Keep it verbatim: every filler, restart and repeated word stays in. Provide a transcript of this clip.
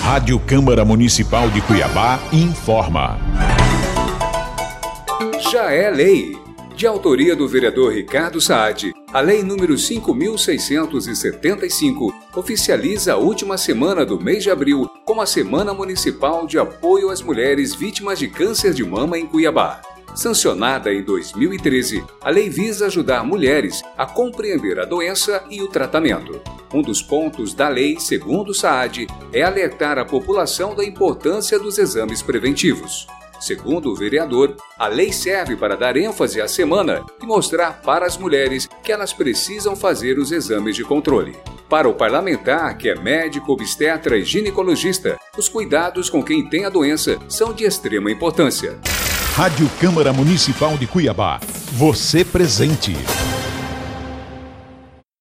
Rádio Câmara Municipal de Cuiabá informa. Já é lei. De autoria do vereador Ricardo Saad, a Lei número cinco mil seiscentos e setenta e cinco oficializa a última semana do mês de abril como a Semana Municipal de Apoio às Mulheres Vítimas de Câncer de Mama em Cuiabá. Sancionada em dois mil e treze, a lei visa ajudar mulheres a compreender a doença e o tratamento. Um dos pontos da lei, segundo Saad, é alertar a população da importância dos exames preventivos. Segundo o vereador, a lei serve para dar ênfase à semana e mostrar para as mulheres que elas precisam fazer os exames de controle. Para o parlamentar, que é médico, obstetra e ginecologista, os cuidados com quem tem a doença são de extrema importância. Rádio Câmara Municipal de Cuiabá. Você presente.